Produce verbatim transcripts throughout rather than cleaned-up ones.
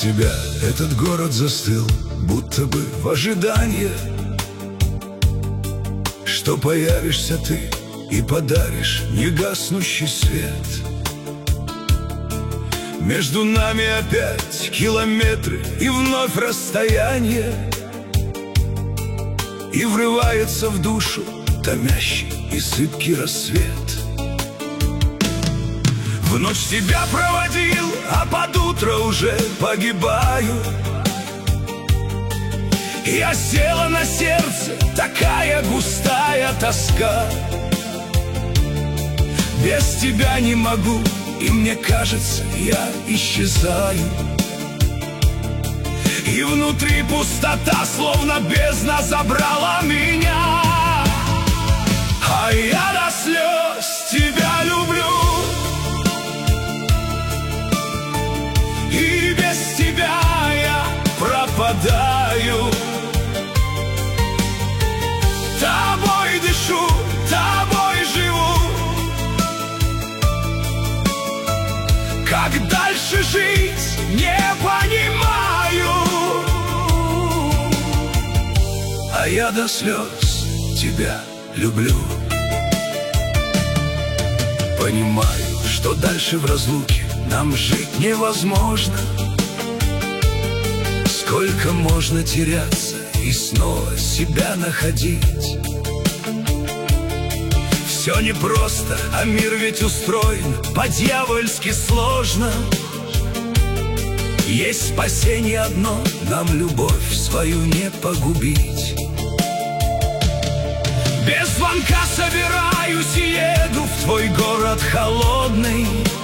тебя этот город застыл, будто бы в ожидании, что появишься ты и подаришь негаснущий свет. Между нами опять километры и вновь расстояние, и врывается в душу томящий и сыпкий рассвет. В ночь тебя проводил, а под утро уже погибаю. Я села на сердце, такая густая тоска. Без тебя не могу, и мне кажется, я исчезаю. И внутри пустота, словно бездна, забрала меня. А я до слез тебя люблю, и без тебя я пропадаю. Тобой дышу, тобой живу. Как дальше жить, не понимаю. А я до слез тебя люблю. Понимаю, что дальше в разлуке нам жить невозможно. Сколько можно теряться и снова себя находить. Все непросто, а мир ведь устроен по-дьявольски сложно. Есть спасение одно, нам любовь свою не погубить. Без звонка собираюсь и еду в твой город холодный.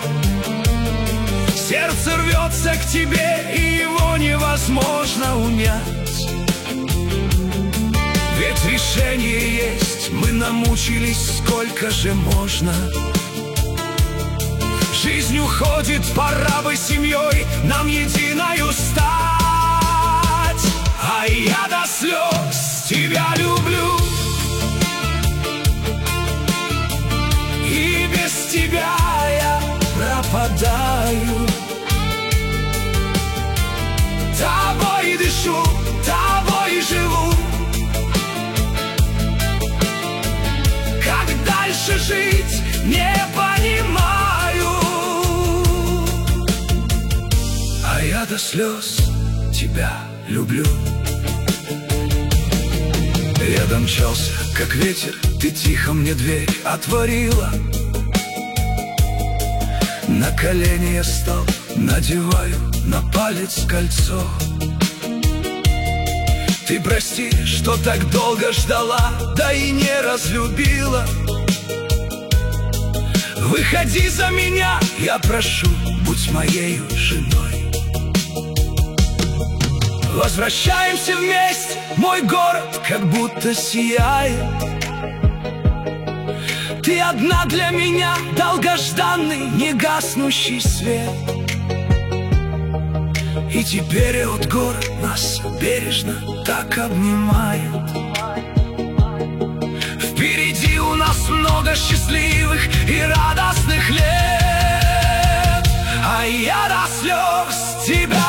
Сердце рвется к тебе, и его невозможно унять. Ведь решение есть, мы намучились, сколько же можно. Жизнь уходит, пора бы семьей нам единою стать. А я до слез тебя люблю, и без тебя я пропадаю. Тобой дышу, тобой живу. Как дальше жить, не понимаю. А я до слез тебя люблю. Я мчался, как ветер, ты тихо мне дверь отворила. На колени я стал, надеваю на палец кольцо. Ты прости, что так долго ждала, да и не разлюбила. Выходи за меня, я прошу, будь моею женой. Возвращаемся вместе, мой город как будто сияет. Ты одна для меня, долгожданный, негаснущий свет. И теперь этот город нас бережно так обнимает. Впереди у нас много счастливых и радостных лет. А я до слез тебя